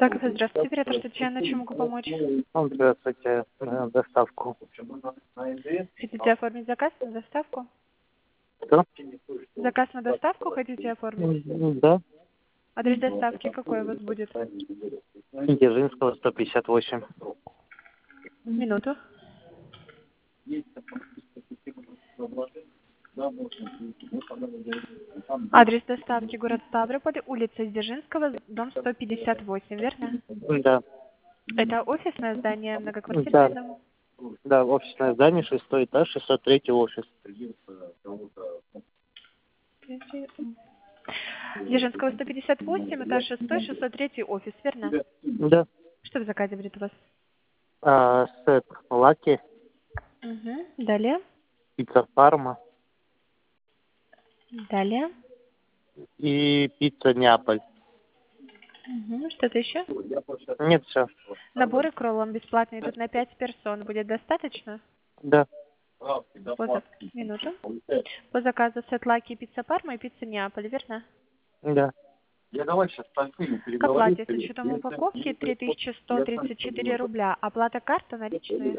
Так, здравствуйте, оператор Татьяна, чем могу помочь? Здравствуйте, доставку. Хотите оформить заказ на доставку? Что? Заказ на доставку хотите оформить? Да, Адрес доставки какой у вас будет? Дзержинского, 158. Минуту. Адрес доставки город Ставрополь, улица Дзержинского, дом 158, верно? Да, Это офисное здание, многоквартирный да, дом? да, офисное здание, 6 этаж, 603 офис. Дзержинского 158, этаж 6, 603 офис, верно? Да, Что в заказе будет у вас? сет лаки, Угу. Далее. пицца фарма Далее. и пицца Неаполь. Угу. Что-то еще? Нет, все. Наборы к роллам бесплатные, тут на 5 персон. Будет достаточно? Да, Минуту. По заказу сет-лаки, пицца Парма и пицца Неаполь, верно? да. К оплате с учетом упаковки 3134 рубля. Оплата карта наличные?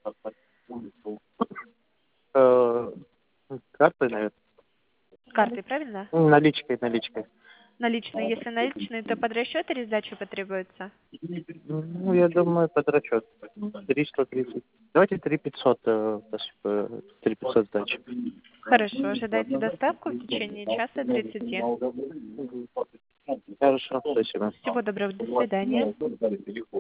Э, Картой, наверное. Картой, правильно? Наличкой. Наличные. Если наличные, то под расчет или сдача потребуется? Ну, я думаю, под расчет. 330. Давайте 3500, 3500 сдачи. Хорошо. Ожидайте доставку в течение часа 30. Хорошо, спасибо. Всего доброго. До свидания.